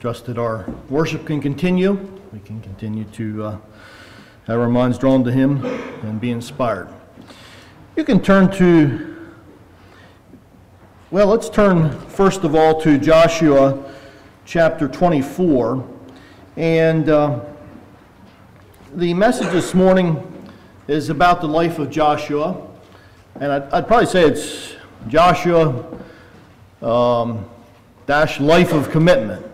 Trust that our worship can continue. We can continue to have our minds drawn to Him and be inspired. You can turn to, well, let's turn first of all to Joshua chapter 24. And the message this morning is about the life of Joshua. And I'd probably say it's Joshua dash life of commitment.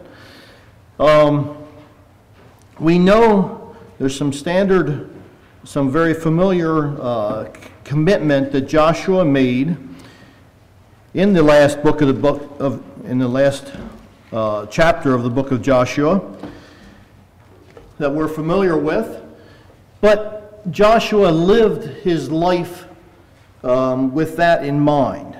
We know there's some standard, some very familiar commitment that Joshua made in the last chapter of the book of Joshua that we're familiar with. But Joshua lived his life with that in mind.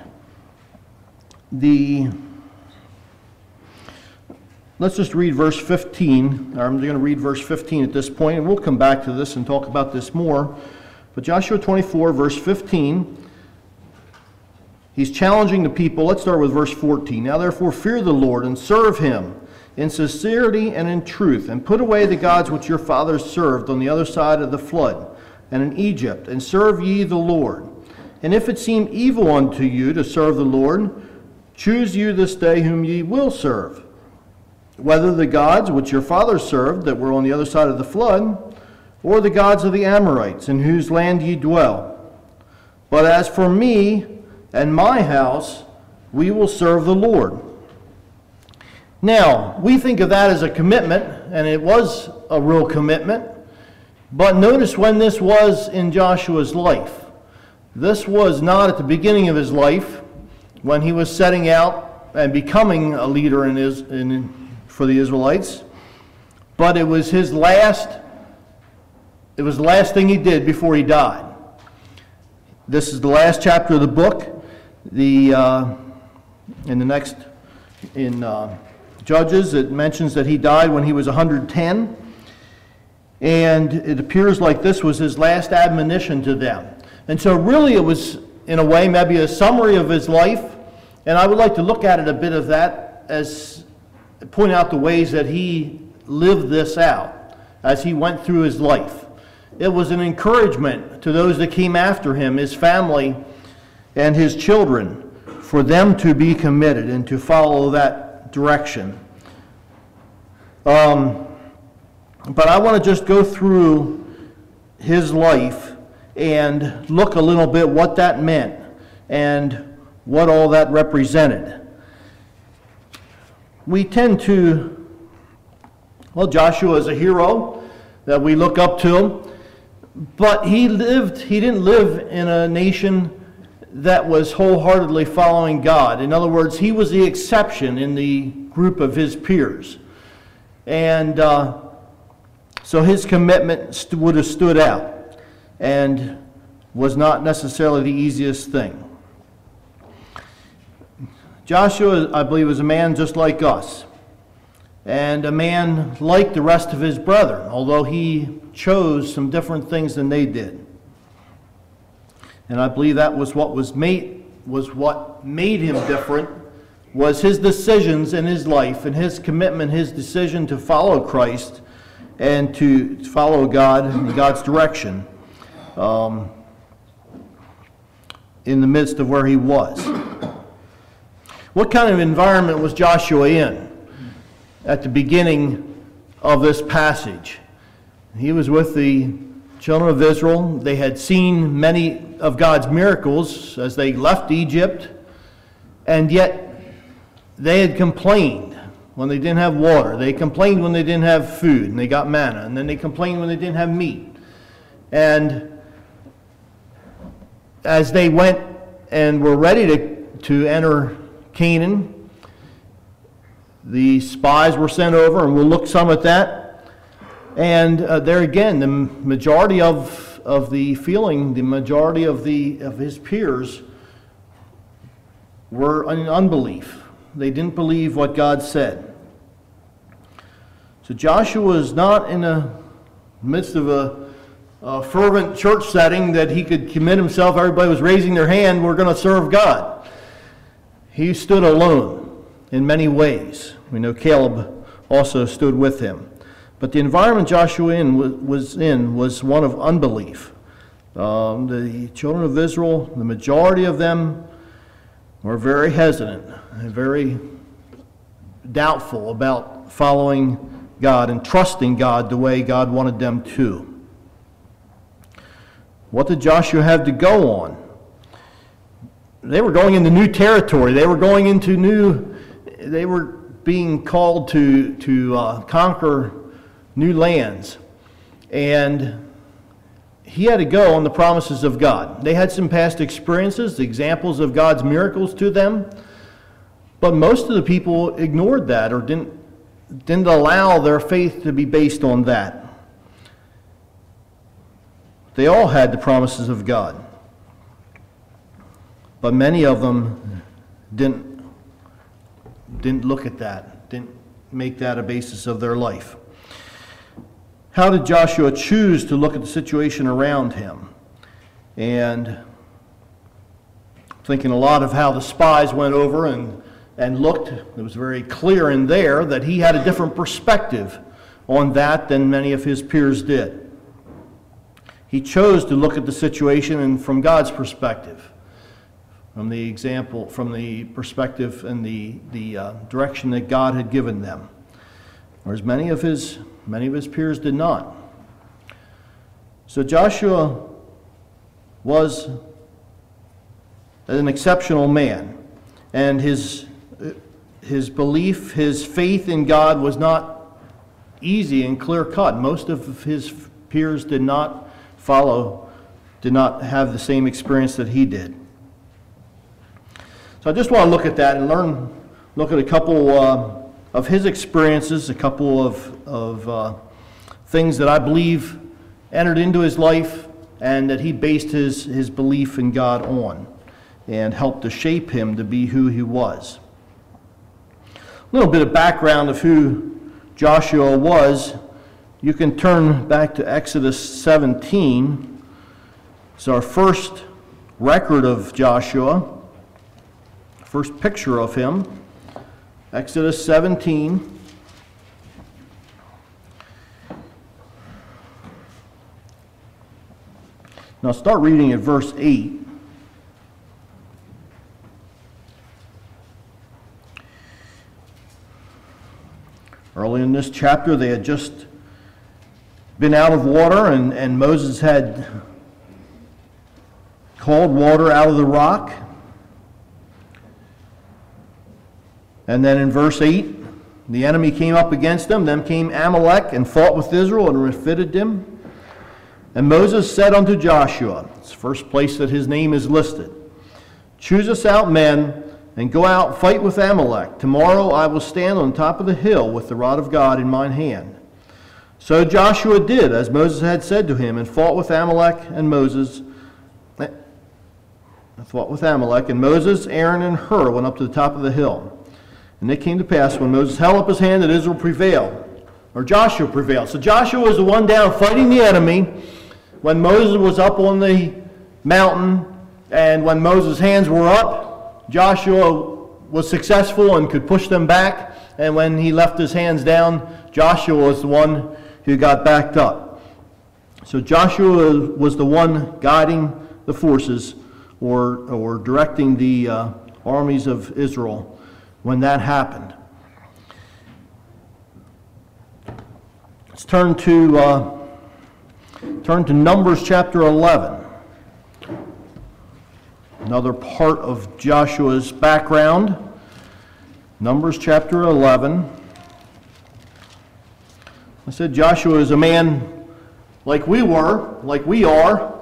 Let's just read verse 15. I'm going to read verse 15 at this point, and we'll come back to this and talk about this more. But Joshua 24, verse 15, he's challenging the people. Let's start with verse 14. Now therefore fear the Lord and serve Him in sincerity and in truth, and put away the gods which your fathers served on the other side of the flood and in Egypt, and serve ye the Lord. And if it seem evil unto you to serve the Lord, choose you this day whom ye will serve, whether the gods which your fathers served that were on the other side of the flood, or the gods of the Amorites, in whose land ye dwell. But as for me and my house, we will serve the Lord. Now, we think of that as a commitment, and it was a real commitment, but notice when this was in Joshua's life. This was not at the beginning of his life, when he was setting out and becoming a leader for the Israelites, but it was the last thing he did before he died. This is the last chapter of the book. In Judges, it mentions that he died when he was 110, and it appears like this was his last admonition to them. And so really it was, in a way, maybe a summary of his life, and I would like to look at it a bit of that as point out the ways that he lived this out as he went through his life. It was an encouragement to those that came after him, his family and his children, for them to be committed and to follow that direction. But I want to just go through his life and look a little bit what that meant and what all that represented. We tend to, well, Joshua is a hero that we look up to, but he didn't live in a nation that was wholeheartedly following God. In other words, he was the exception in the group of his peers. And so his commitment would have stood out and was not necessarily the easiest thing. Joshua, I believe, was a man just like us, and a man like the rest of his brethren, although he chose some different things than they did. And I believe that was what made him different, was his decisions in his life and his commitment, his decision to follow Christ and to follow God in God's direction in the midst of where he was. What kind of environment was Joshua in at the beginning of this passage? He was with the children of Israel. They had seen many of God's miracles as they left Egypt, and yet they had complained when they didn't have water. They complained when they didn't have food, and they got manna, and then they complained when they didn't have meat. And as they went and were ready to enter Canaan, the spies were sent over, and we'll look some at that. And there again, the majority of his peers were in unbelief. They didn't believe what God said. So Joshua is not in the midst of a fervent church setting that he could commit himself. Everybody was raising their hand, we're going to serve God. He stood alone in many ways. We know Caleb also stood with him. But the environment Joshua was in was one of unbelief. The children of Israel, the majority of them, were very hesitant and very doubtful about following God and trusting God the way God wanted them to. What did Joshua have to go on? They were going into new territory. They were being called to conquer new lands. And he had to go on the promises of God. They had some past experiences, examples of God's miracles to them, but most of the people ignored that or didn't allow their faith to be based on that. They all had the promises of God, but many of them didn't look at that, didn't make that a basis of their life. How did Joshua choose to look at the situation around him? And thinking a lot of how the spies went over and looked, it was very clear in there that he had a different perspective on that than many of his peers did. He chose to look at the situation and from God's perspective, from the perspective and the direction that God had given them, whereas many of his peers did not. So Joshua was an exceptional man, and his belief, his faith in God was not easy and clear-cut. Most of his peers did not have the same experience that he did. So I just want to look at that and look at a couple of his experiences, a couple of things that I believe entered into his life and that he based his belief in God on and helped to shape him to be who he was. A little bit of background of who Joshua was. You can turn back to Exodus 17. It's our first record of Joshua, first picture of him. Exodus 17. Now start reading at verse 8. Early in this chapter, they had just been out of water, and Moses had called water out of the rock. And then in verse 8, the enemy came up against them. Then came Amalek and fought with Israel and refitted them. And Moses said unto Joshua, it's the first place that his name is listed, choose us out men and go out fight with Amalek. Tomorrow I will stand on top of the hill with the rod of God in mine hand. So Joshua did as Moses had said to him, and fought with Amalek, and Moses, Aaron, and Hur went up to the top of the hill. And it came to pass when Moses held up his hand that Israel prevailed, or Joshua prevailed. So Joshua was the one down fighting the enemy when Moses was up on the mountain, and when Moses' hands were up, Joshua was successful and could push them back, and when he left his hands down, Joshua was the one who got backed up. So Joshua was the one guiding the forces or directing the armies of Israel when that happened. Let's turn to Numbers chapter 11. Another part of Joshua's background. Numbers chapter 11. I said Joshua is a man like we are.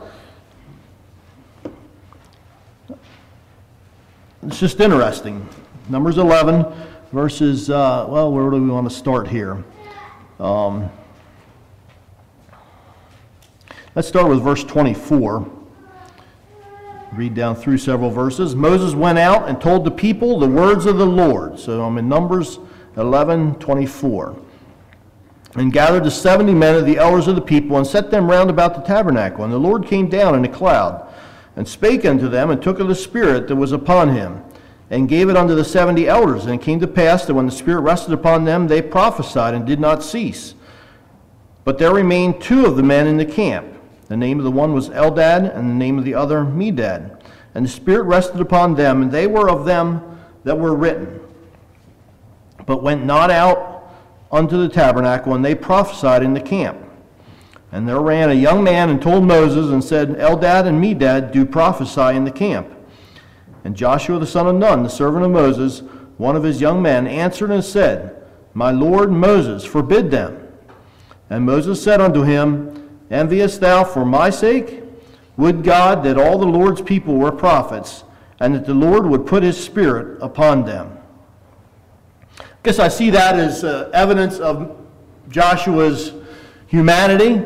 It's just interesting. Numbers 11, verses, where do we want to start here? Let's start with verse 24. Read down through several verses. Moses went out and told the people the words of the Lord. So I'm in Numbers 11:24. And gathered the 70 men of the elders of the people, and set them round about the tabernacle. And the Lord came down in a cloud, and spake unto them, and took of the Spirit that was upon him, and gave it unto the 70 elders. And it came to pass that when the Spirit rested upon them, they prophesied and did not cease. But there remained 2 of the men in the camp. The name of the one was Eldad, and the name of the other Medad. And the Spirit rested upon them, and they were of them that were written, but went not out unto the tabernacle, and they prophesied in the camp. And there ran a young man and told Moses, and said, Eldad and Medad do prophesy in the camp. And Joshua the son of Nun, the servant of Moses, one of his young men, answered and said, My Lord Moses, forbid them. And Moses said unto him, Enviest thou for my sake? Would God that all the Lord's people were prophets, and that the Lord would put his Spirit upon them. I guess I see that as evidence of Joshua's humanity.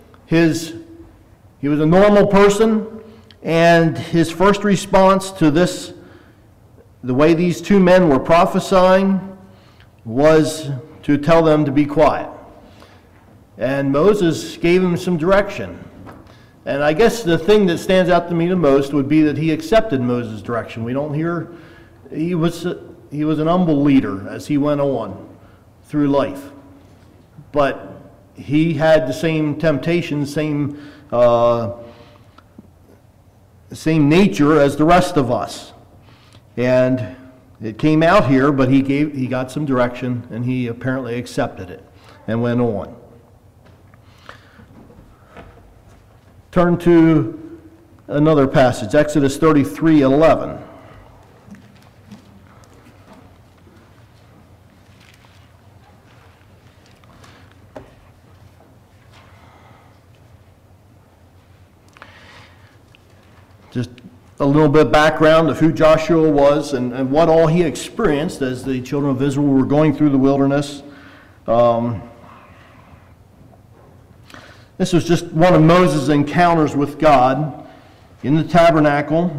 He was a normal person, and his first response to this, the way these 2 men were prophesying, was to tell them to be quiet. And Moses gave him some direction. And I guess the thing that stands out to me the most would be that he accepted Moses' direction. We don't hear, he was an humble leader as he went on through life. But he had the same temptations, same nature as the rest of us. And it came out here, but he got some direction, and he apparently accepted it and went on. Turn to another passage, Exodus 33:11. Just a little bit of background of who Joshua was and what all he experienced as the children of Israel were going through the wilderness. This was just one of Moses' encounters with God in the tabernacle.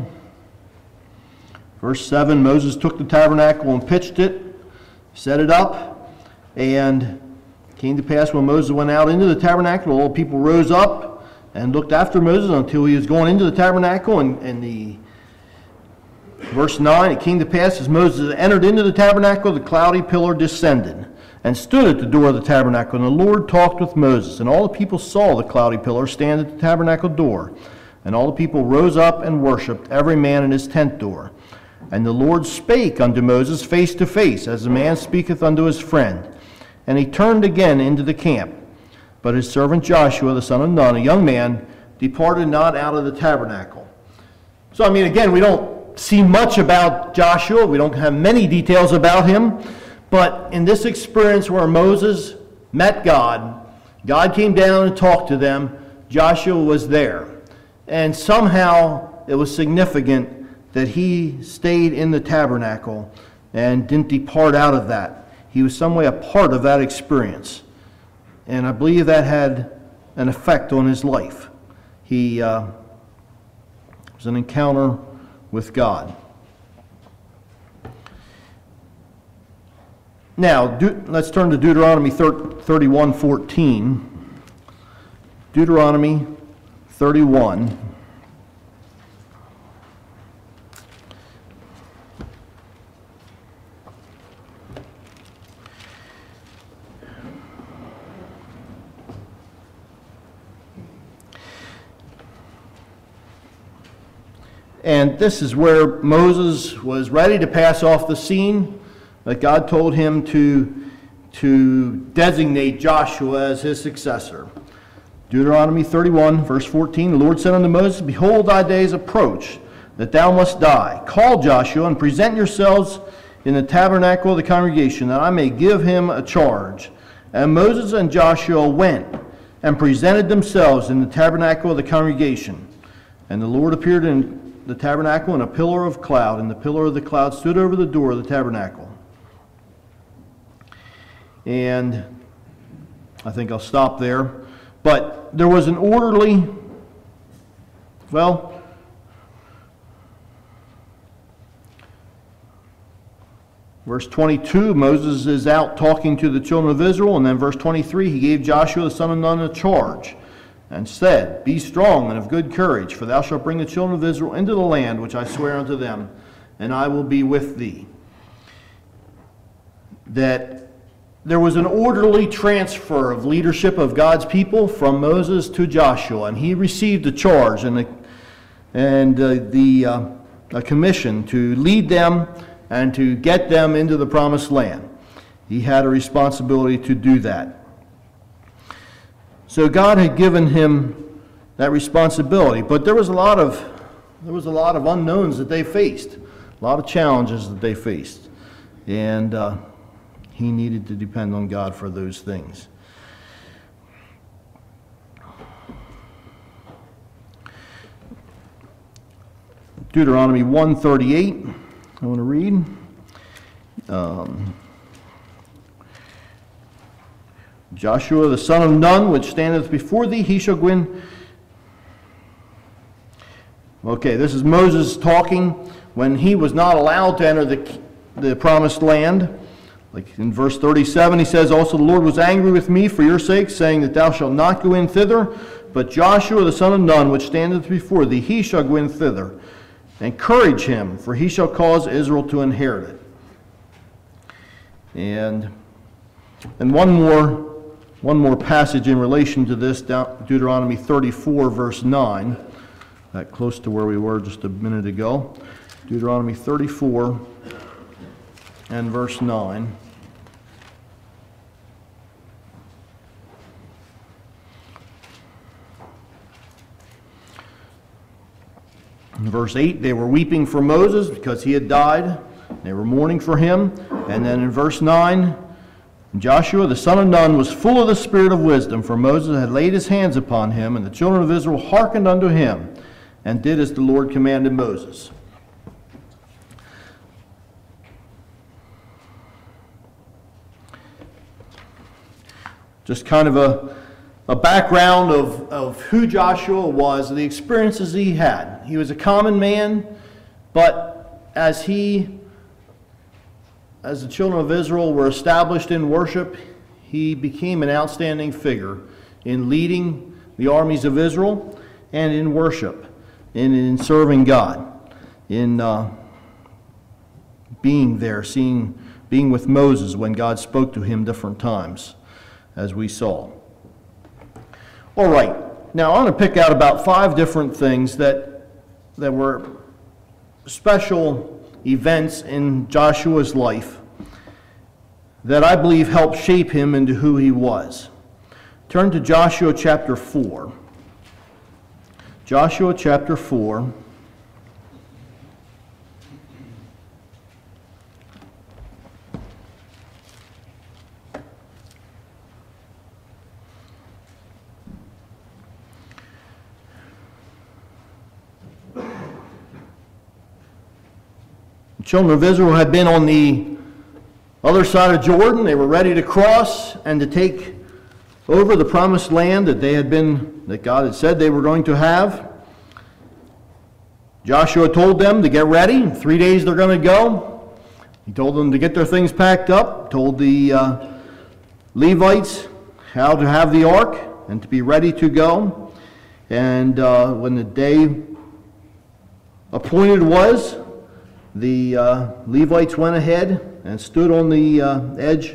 Verse 7, Moses took the tabernacle and pitched it, set it up, and it came to pass when Moses went out into the tabernacle, all the people rose up and looked after Moses until he was going into the tabernacle. And verse 9, it came to pass as Moses entered into the tabernacle, the cloudy pillar descended and stood at the door of the tabernacle, and the Lord talked with Moses. And all the people saw the cloudy pillar stand at the tabernacle door. And all the people rose up and worshipped, every man in his tent door. And the Lord spake unto Moses face to face, as a man speaketh unto his friend. And he turned again into the camp. But his servant Joshua, the son of Nun, a young man, departed not out of the tabernacle. So, again, we don't see much about Joshua. We don't have many details about him. But in this experience where Moses met God, God came down and talked to them, Joshua was there. And somehow it was significant that he stayed in the tabernacle and didn't depart out of that. He was some way a part of that experience. And I believe that had an effect on his life. He was an encounter with God. Now, let's turn to Deuteronomy 31:14. Deuteronomy 31. And this is where Moses was ready to pass off the scene, but God told him to designate Joshua as his successor. Deuteronomy 31, verse 14, the Lord said unto Moses, Behold, thy days approach, that thou must die. Call Joshua, and present yourselves in the tabernacle of the congregation, that I may give him a charge. And Moses and Joshua went, and presented themselves in the tabernacle of the congregation. And the Lord appeared in the tabernacle in a pillar of cloud, and the pillar of the cloud stood over the door of the tabernacle. And I think I'll stop there. But there was an orderly, verse 22, Moses is out talking to the children of Israel, and then verse 23, he gave Joshua the son of Nun a charge, and said, Be strong and of good courage, for thou shalt bring the children of Israel into the land which I swear unto them, and I will be with thee. That there was an orderly transfer of leadership of God's people from Moses to Joshua, and he received a charge and a commission to lead them and to get them into the promised land. He had a responsibility to do that. So God had given him that responsibility, but there was a lot of unknowns that they faced, a lot of challenges that they faced, and he needed to depend on God for those things. Deuteronomy 1:38, I want to read. Joshua the son of Nun, which standeth before thee, he shall go in. Okay, this is Moses talking when he was not allowed to enter the promised land. Like in verse 37, he says, Also the Lord was angry with me for your sake, saying that thou shalt not go in thither. But Joshua the son of Nun, which standeth before thee, he shall go in thither. Encourage him, for he shall cause Israel to inherit it. And one more passage in relation to this, Deuteronomy 34, verse 9. That close to where we were just a minute ago. Deuteronomy 34 and verse 9. In verse 8, they were weeping for Moses because he had died. They were mourning for him. And then in verse 9, Joshua the son of Nun was full of the spirit of wisdom, for Moses had laid his hands upon him, and the children of Israel hearkened unto him, and did as the Lord commanded Moses. Just kind of a background of who Joshua was, the experiences he had. He was a common man, but as the children of Israel were established in worship, he became an outstanding figure in leading the armies of Israel and in worship, and in serving God, in being there, being with Moses when God spoke to him different times, as we saw. All right, now I want to pick out about 5 different things that were special events in Joshua's life that I believe helped shape him into who he was. Turn to Joshua chapter 4. Joshua chapter 4. The children of Israel had been on the other side of Jordan. They were ready to cross and to take over the promised land that God had said they were going to have. Joshua told them to get ready. In 3 days they're going to go. He told them to get their things packed up, told the Levites how to have the ark and to be ready to go. And when the day appointed was, the Levites went ahead and stood on the edge.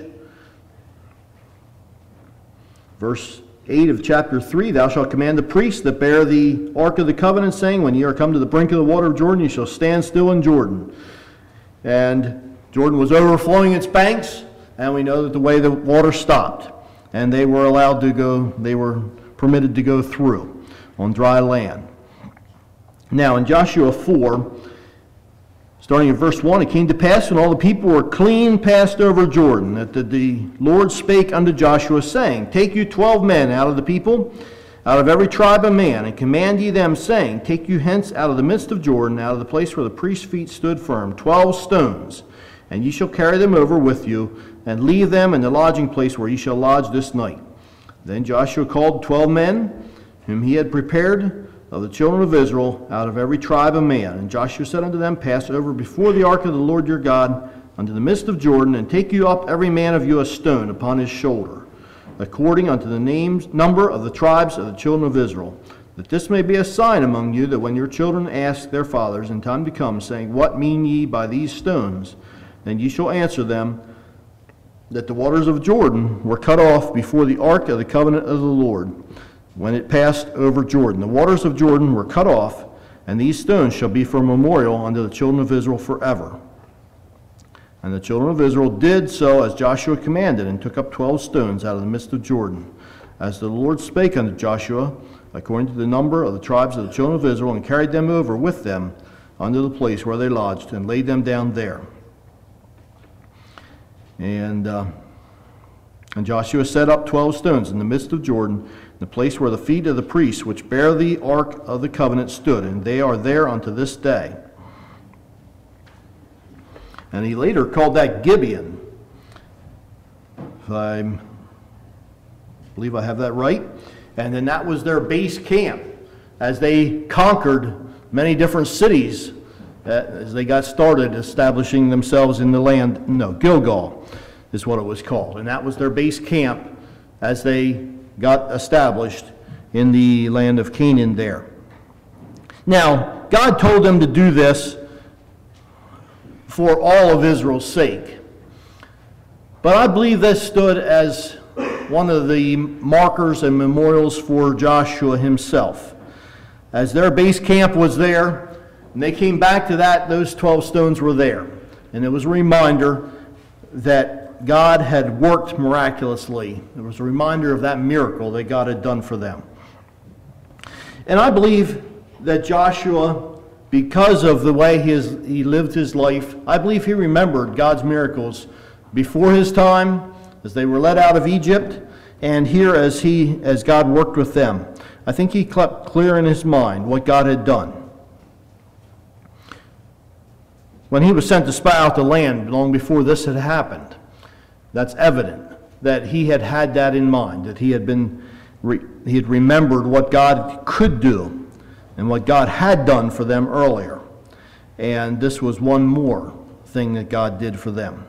Verse 8 of chapter 3, Thou shalt command the priests that bear the ark of the covenant, saying, When ye are come to the brink of the water of Jordan, ye shall stand still in Jordan. And Jordan was overflowing its banks, and we know that the way the water stopped, and they were allowed to go, they were permitted to go through on dry land. Now in Joshua 4, starting in verse 1, It came to pass when all the people were clean passed over Jordan, that the Lord spake unto Joshua, saying, Take you 12 men out of the people, out of every tribe a man, and command ye them, saying, Take you hence out of the midst of Jordan, out of the place where the priest's feet stood firm, 12 stones, and ye shall carry them over with you, and leave them in the lodging place where ye shall lodge this night. Then Joshua called 12 men, whom he had prepared, of the children of Israel, out of every tribe a man. And Joshua said unto them, Pass over before the ark of the Lord your God unto the midst of Jordan, and take you up every man of you a stone upon his shoulder, according unto the number of the tribes of the children of Israel, that this may be a sign among you, that when your children ask their fathers in time to come, saying, What mean ye by these stones? Then ye shall answer them, that the waters of Jordan were cut off before the ark of the covenant of the Lord, when it passed over Jordan. The waters of Jordan were cut off, and these stones shall be for a memorial unto the children of Israel forever. And the children of Israel did so as Joshua commanded, and took up 12 stones out of the midst of Jordan, as the Lord spake unto Joshua, according to the number of the tribes of the children of Israel, and carried them over with them unto the place where they lodged, and laid them down there. And Joshua set up 12 stones in the midst of Jordan, the place where the feet of the priests which bear the ark of the covenant stood, and they are there unto this day. And he later called that Gibeon. I believe I have that right. And then that was their base camp as they conquered many different cities as they got started establishing themselves in the land. No, Gilgal is what it was called. And that was their base camp as they got established in the land of Canaan there. Now, God told them to do this for all of Israel's sake. But I believe this stood as one of the markers and memorials for Joshua himself. As their base camp was there, and they came back to that, those 12 stones were there. And it was a reminder that God had worked miraculously. It was a reminder of that miracle that God had done for them. And I believe that Joshua, because of the way he lived his life, I believe he remembered God's miracles before his time, as they were led out of Egypt, and here as God worked with them. I think he kept clear in his mind what God had done. When he was sent to spy out the land long before this had happened, that's evident that he had had that in mind, that he had remembered what God could do and what God had done for them earlier. And this was one more thing that God did for them.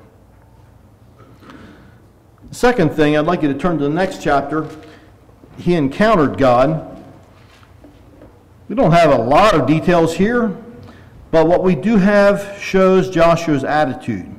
The second thing, I'd like you to turn to the next chapter. He encountered God. We don't have a lot of details here, but what we do have shows Joshua's attitude.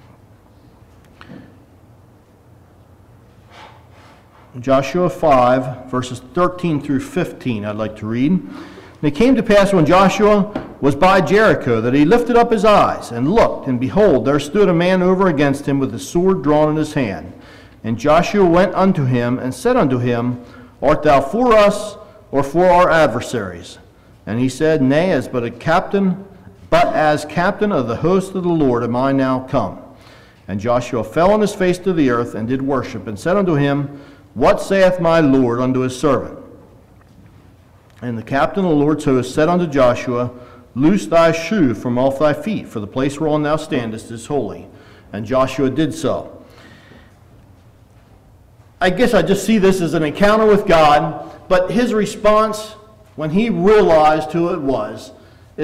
Joshua 5, verses 13 through 15, I'd like to read. And it came to pass when Joshua was by Jericho that he lifted up his eyes and looked, and behold, there stood a man over against him with a sword drawn in his hand. And Joshua went unto him and said unto him, Art thou for us or for our adversaries? And he said, Nay, as captain of the host of the Lord am I now come. And Joshua fell on his face to the earth and did worship, and said unto him, What saith my Lord unto his servant? And the captain of the Lord's host said unto Joshua, Loose thy shoe from off thy feet, for the place whereon thou standest is holy. And Joshua did so. I guess I just see this as an encounter with God, but his response, when he realized who it was,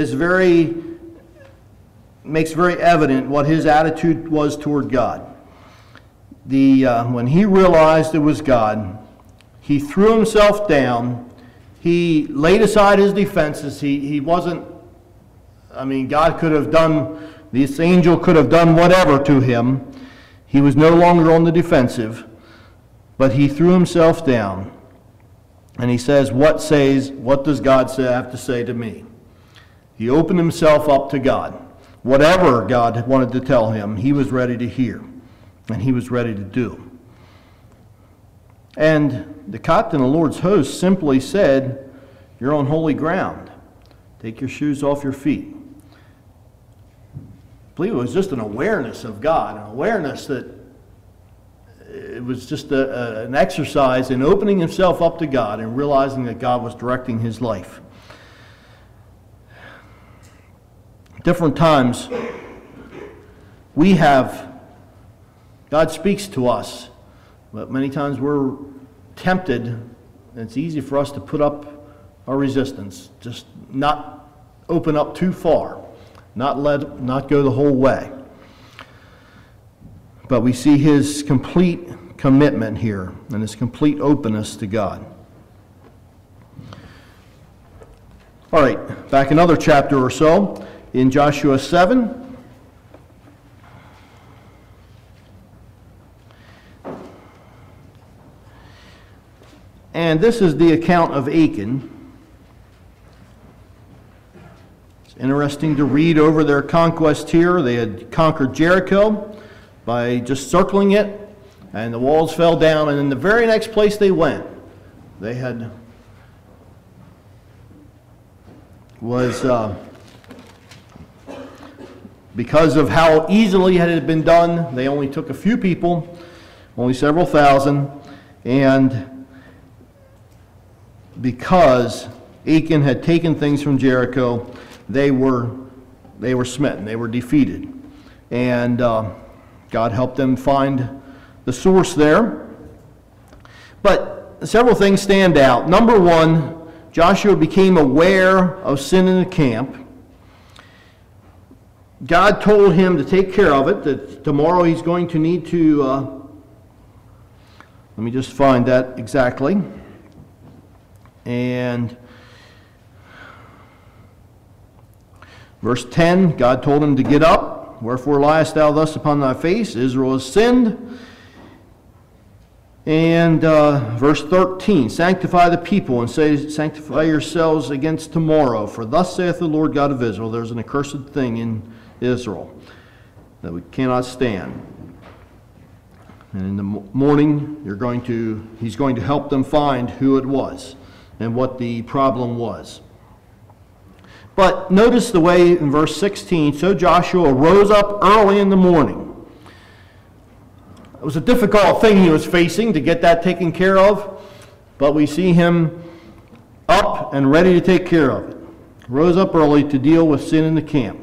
makes very evident what his attitude was toward God. When he realized it was God, he threw himself down. He laid aside his defenses. He wasn't, God could have done, this angel could have done whatever to him. He was no longer on the defensive. But he threw himself down, and he says, What does God have to say to me? He opened himself up to God. Whatever God wanted to tell him, he was ready to hear, and he was ready to do. And the captain of the Lord's host simply said, You're on holy ground. Take your shoes off your feet. I believe it was just an awareness of God, an awareness that it was just an exercise in opening himself up to God and realizing that God was directing his life. Different times, God speaks to us, but many times we're tempted, and it's easy for us to put up our resistance, just not open up too far, not go the whole way. But we see his complete commitment here and his complete openness to God. All right, back another chapter or so in Joshua 7. And this is the account of Achan. It's interesting to read over their conquest here. They had conquered Jericho by just circling it, and the walls fell down, and in the very next place they went, they had because of how easily it had been done, they only took a few people, only several thousand, and because Achan had taken things from Jericho, they were smitten, they were defeated. And God helped them find the source there. But several things stand out. Number one, Joshua became aware of sin in the camp. God told him to take care of it, that tomorrow he's going to need to, let me just find that exactly. And verse 10, God told him to get up. Wherefore liest thou thus upon thy face? Israel has sinned. And verse 13, sanctify the people and say, sanctify yourselves against tomorrow. For thus saith the Lord God of Israel, there's an accursed thing in Israel that we cannot stand. And in the morning, he's going to help them find who it was and what the problem was. But notice the way in verse 16, so Joshua rose up early in the morning. It was a difficult thing he was facing to get that taken care of, but we see him up and ready to take care of it. Rose up early to deal with sin in the camp.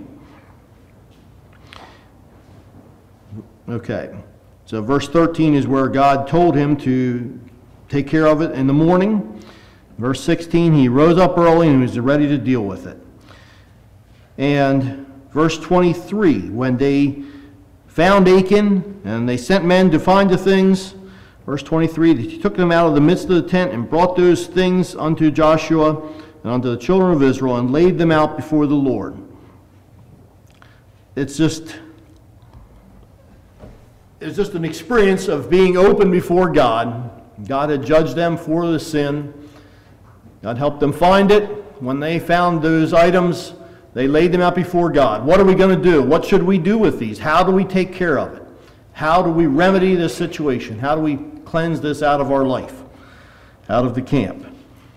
Okay, so verse 13 is where God told him to take care of it in the morning. Verse 16, he rose up early and was ready to deal with it. And verse 23, when they found Achan and they sent men to find the things, verse 23, he took them out of the midst of the tent and brought those things unto Joshua and unto the children of Israel and laid them out before the Lord. It's just an experience of being open before God. God had judged them for the sin. God helped them find it. When they found those items, they laid them out before God. What are we going to do? What should we do with these? How do we take care of it? How do we remedy this situation? How do we cleanse this out of our life, out of the camp?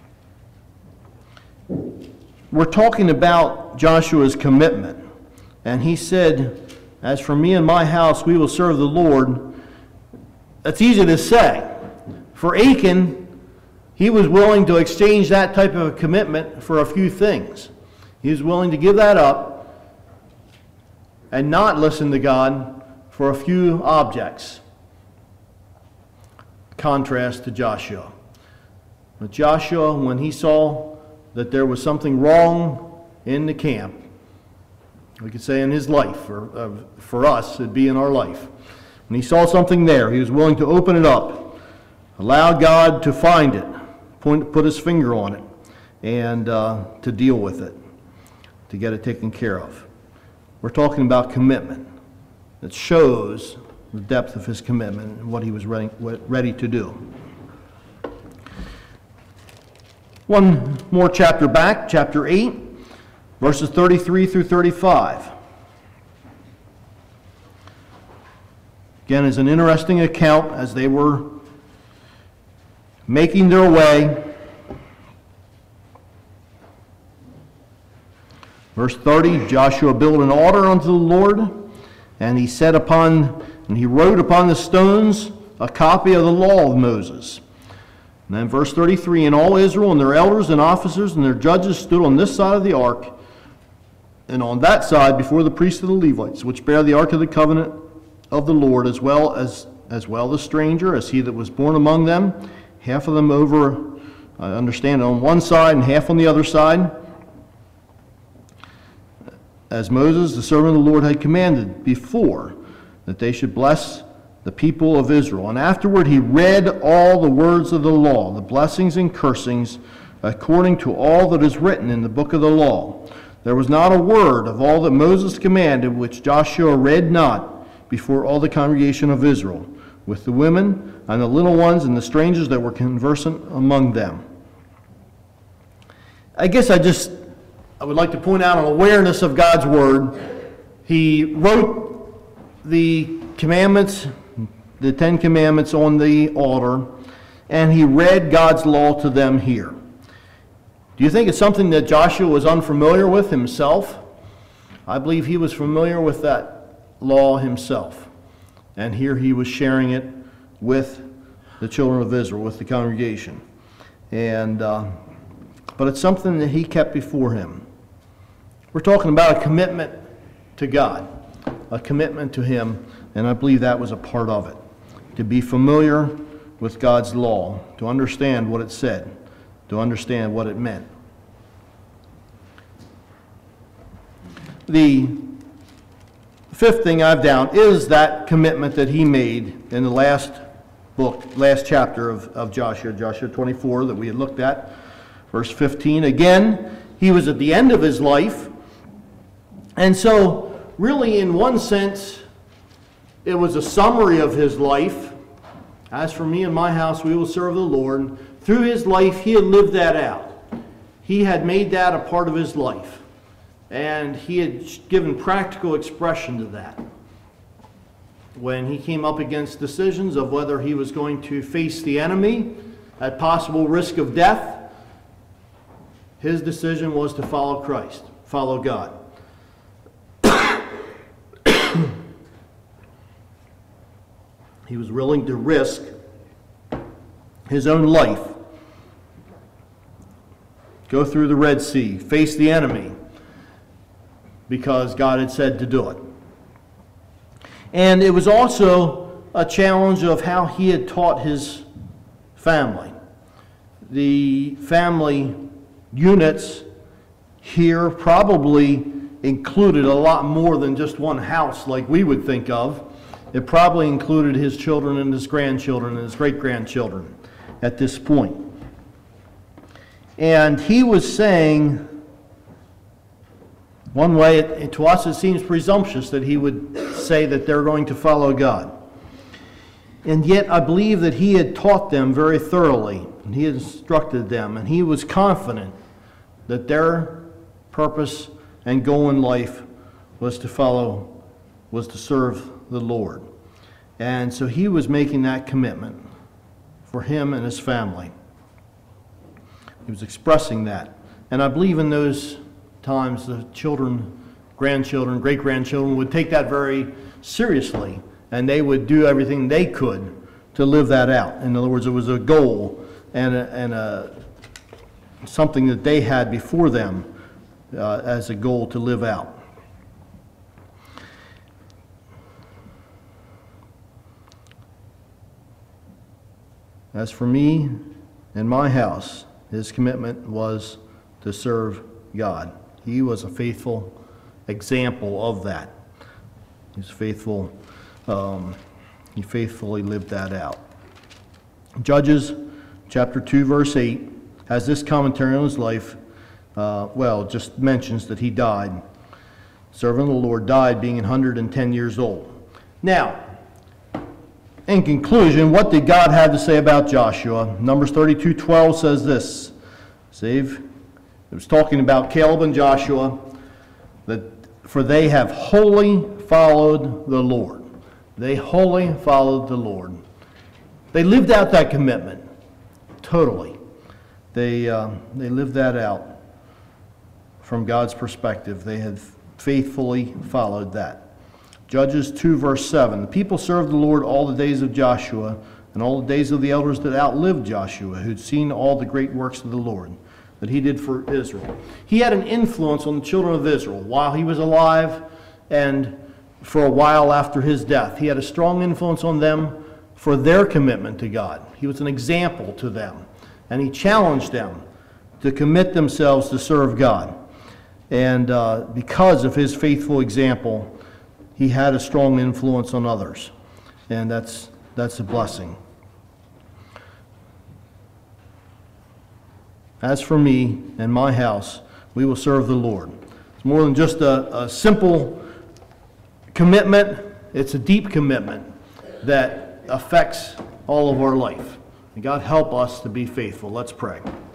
We're talking about Joshua's commitment. And he said, as for me and my house, we will serve the Lord. That's easy to say. For Achan, he was willing to exchange that type of a commitment for a few things. He was willing to give that up and not listen to God for a few objects. Contrast to Joshua. But Joshua, when he saw that there was something wrong in the camp, we could say in his life, or for us, it'd be in our life. When he saw something there, he was willing to open it up, allow God to find it, put his finger on it, and to deal with it, to get it taken care of. We're talking about commitment. That shows the depth of his commitment and what he was ready to do. One more chapter back, chapter 8, verses 33 through 35. Again, is an interesting account as they were making their way. Verse 30, Joshua built an altar unto the Lord, and he wrote upon the stones a copy of the law of Moses. And then verse 33, and all Israel and their elders and officers and their judges stood on this side of the ark, and on that side before the priests of the Levites, which bear the ark of the covenant of the Lord, as well the stranger, as he that was born among them, half of them over, I understand, on one side and half on the other side, as Moses, the servant of the Lord, had commanded before, that they should bless the people of Israel. And afterward he read all the words of the law, the blessings and cursings according to all that is written in the book of the law. There was not a word of all that Moses commanded which Joshua read not before all the congregation of Israel, with the women and the little ones and the strangers that were conversant among them. I guess I would like to point out an awareness of God's word. He wrote the commandments, the 10 commandments on the altar, and he read God's law to them here. Do you think it's something that Joshua was unfamiliar with himself? I believe he was familiar with that law himself. And here he was sharing it with the children of Israel, with the congregation. But it's something that he kept before him. We're talking about a commitment to God, a commitment to him, and I believe that was a part of it. To be familiar with God's law, to understand what it said, to understand what it meant. The fifth thing I've down is that commitment that he made in the last chapter of Joshua, Joshua 24 that we had looked at, verse 15. Again, he was at the end of his life, and so really in one sense, it was a summary of his life. As for me and my house, we will serve the Lord. Through his life, he had lived that out. He had made that a part of his life. And he had given practical expression to that. When he came up against decisions of whether he was going to face the enemy at possible risk of death, his decision was to follow Christ, follow God. He was willing to risk his own life, go through the Red Sea, face the enemy, because God had said to do it. And it was also a challenge of how he had taught his family. The family units here probably included a lot more than just one house like we would think of. It probably included his children and his grandchildren and his great-grandchildren at this point. And he was saying, one way, to us it seems presumptuous that he would say that they're going to follow God. And yet I believe that he had taught them very thoroughly, and he had instructed them, and he was confident that their purpose and goal in life was to serve the Lord. And so he was making that commitment for him and his family. He was expressing that. And I believe in those times the children, grandchildren, great-grandchildren would take that very seriously, and they would do everything they could to live that out. In other words, it was a goal and something that they had before them as a goal to live out. As for me and my house, his commitment was to serve God. He was a faithful example of that. He was faithful. He faithfully lived that out. Judges chapter 2, verse 8 has this commentary on his life. Just mentions that he died. Servant of the Lord died being 110 years old. Now, in conclusion, what did God have to say about Joshua? Numbers 32:12 says this. It was talking about Caleb and Joshua, for they have wholly followed the Lord. They wholly followed the Lord. They lived out that commitment, totally. They lived that out from God's perspective. They had faithfully followed that. Judges 2, verse 7. The people served the Lord all the days of Joshua and all the days of the elders that outlived Joshua, who'd seen all the great works of the Lord that he did for Israel. He had an influence on the children of Israel while he was alive and for a while after his death. He had a strong influence on them for their commitment to God. He was an example to them, and he challenged them to commit themselves to serve God. And because of his faithful example, he had a strong influence on others, and that's a blessing. As for me and my house, we will serve the Lord. It's more than just a simple commitment. It's a deep commitment that affects all of our life. And God help us to be faithful. Let's pray.